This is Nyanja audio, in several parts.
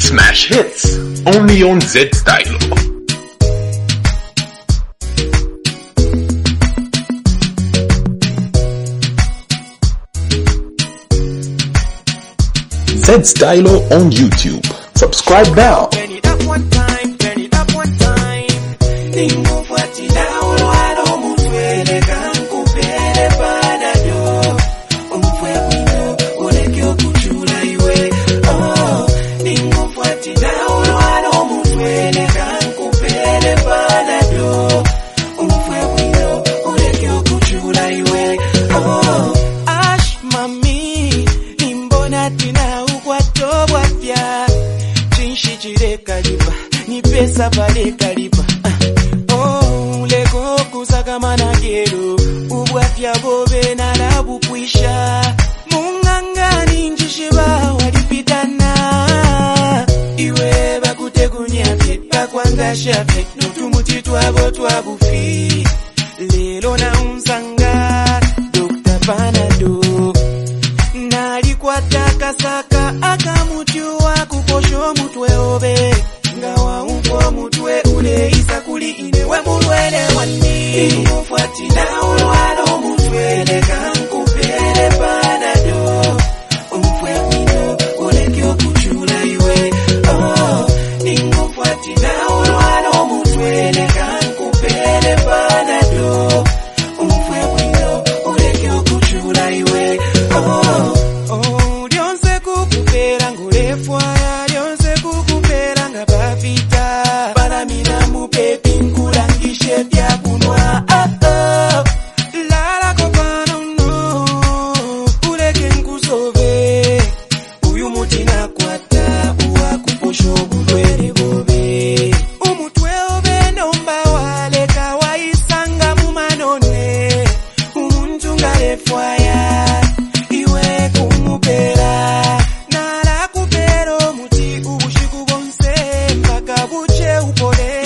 Smash hits, only on Z-Stylo. Z-Stylo on YouTube. Subscribe now. Turn it up one time, turn it up one time. Ningu fuatila ulwalo mutwele kankupele panado. Umfwe wino ulekyo kuchula iwe. Oh, ningu fuatila ulwalo mutwele kankupele panado. Umfwe wino ulekyo kuchula iwe. Oh, ash mami, nimbona tina ukwatobwatya. Chinshijire kaliba, ni pesa pale kaliba. Oh, leko kusaka managero, ubwafya bobe na labu kwisha. Mungangani njishiba walipitana. Iwe bakute kunyafye, bakwangashavye, nutumuti twabo twabufi. Lelo na unsanga, Dr. Panado. Nalikwata kasaka akamutyuwa kuposho mutwe obe. Ngawa umpo mutwe ule isa kuli inewe mulwele wani. Umufuatila ulwalo mutwele kankupele panado. Umfwe wino ulekyo kuchula iwe. Oh, umufuatila ulwalo mutwele kankupele panado. Umfwe wino ulekyo kuchula iwe. Oh, oh, lyonse kukupera ngulefwaya, lyonse kukupera nga bavita. Balamina mupepi nkulangishe bya kunwa. Lala kopano no, uleke nkusove. Uyu muti nakwata, uwa kuposho bulwele bobe. Umutwe obe nomba waleka waisanga mumanone. Umuntu ngalefwaya, iwe kumupera. Nala kupero muti ubushiku bonse, mpaka buche upole.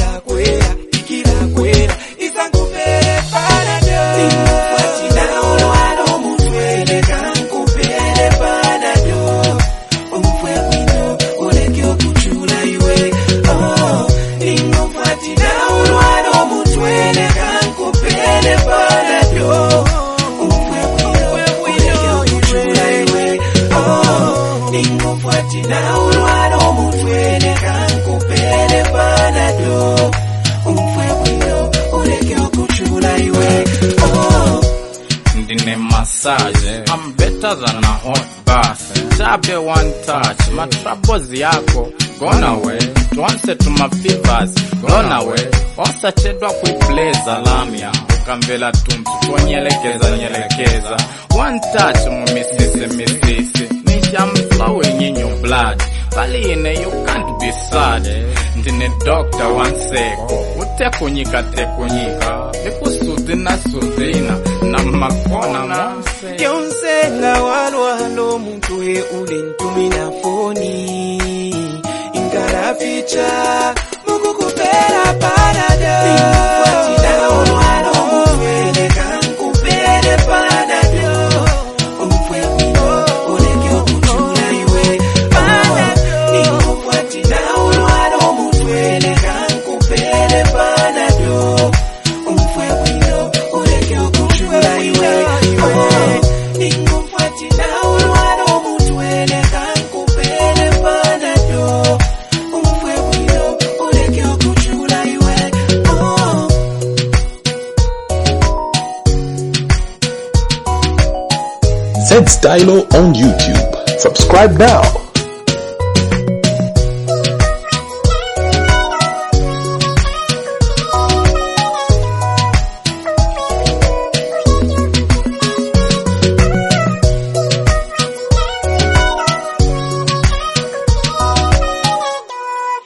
Ikira kwera, isankupere panado. Ningufuatila ulwalo mutwele kankupere panado. Umfwe wino ulekyo kuchula iwe. Oh, ningufuatila ulwalo mutwele kankupere panado. Umfwe wino ulekyo kuchula iwe. Oh, ningufuatila ulwalo mutwele kankupere panado. Umfwe wino ulekyo kuchula iwe. Oh, Ndine massage, I'm better than a hot bath. Tabe one touch, my troubles yako gone away. Tuanse to my fevers gone away. Wasa chedwa kuipleza lamia, ukambela tumtu nyelekeza. One touch misisi. I'm flowing in your blood. Baline, you can't be sad. Ndine doctor wanseko, utekunyika. Nikusudina na makona monse. lyonse nga walwalo mutwe ule ntumina foni. Ingala ficha, mukukupera panado. Ningufuatila ulwalo mutwele kankupere panado. Umfwe wino ulekyo kuchula iwe. Panado. Ningufuatila ulwalo mutwele kankupere panado. Umfwe wino ulekyo kuchula iwe. Oh, ningufuatila ulwalo mutwele kankupere panado. Umfwe wino ulekyo kuchula iwe. Oh, Z-Stylo on YouTube. Subscribe now.